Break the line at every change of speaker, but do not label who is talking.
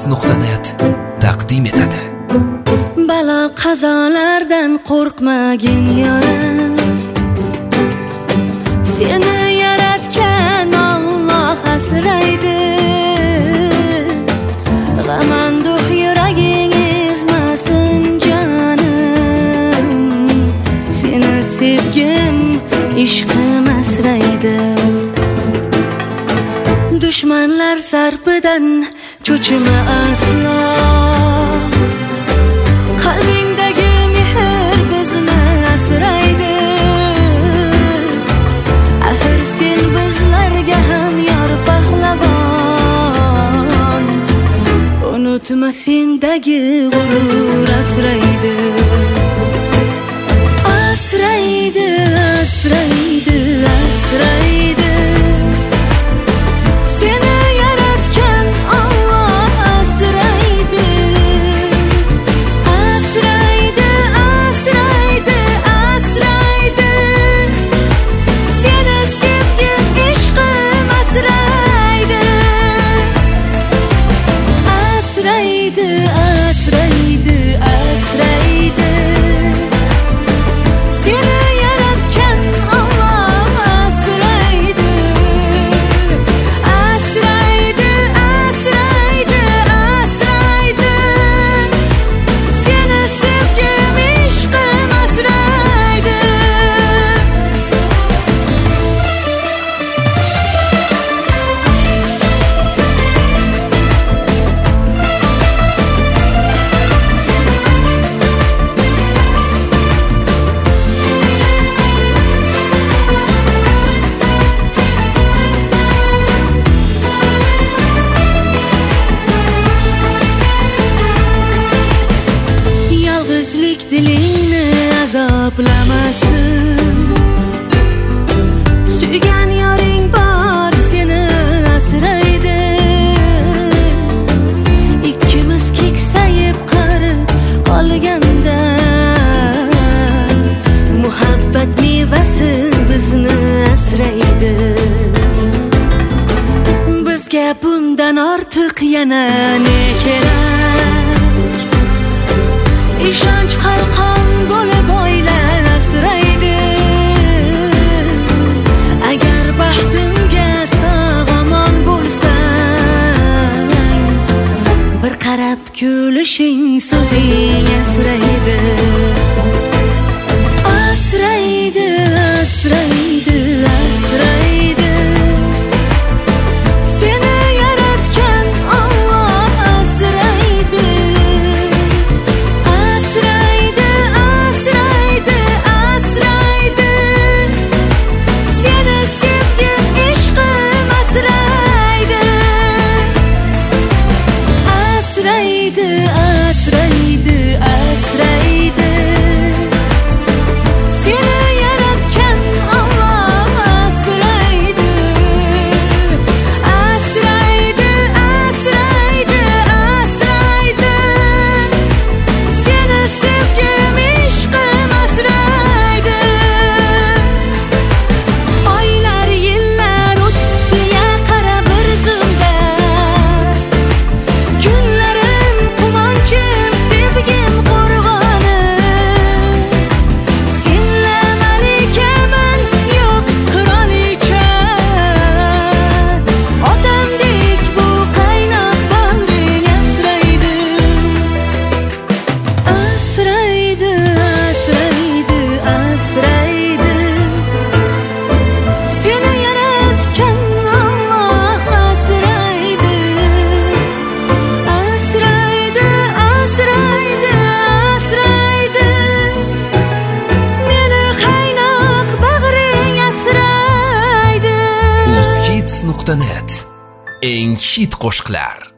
Uzkids.net taqdim etadi.
Balo qazolardan qo'rqmagin yorim, seni yaratgan Alloh asraydi. G'amanduh yuraging ezmasin jonim, seni sevgim ishqim asraydi. Dushmanlar zarbidan cho'chima aslo, qalbingdagi mehr bizni asraydi. Axir sen bizlarga ham yor pahlavon, unutma sendagi g'urur asraydi. Asraydi, asraydi, asraydi. Dilingni azoblamasin, suygan yoring bor seni asraydi. Ikkimiz keksayib qarib qolganda, muhabbat mevasi bizni asraydi. Bizga bundan ortiq yana ne kerak? Ishonch qalqon bo'lib oila asraydi. Agar baxtimga sog'-omon bo'lsang, bir qarab kulishing so'zing asraydi. Asraydi, asraydi, asraydi.
Uzkids.net eng hit qo'shiqlar.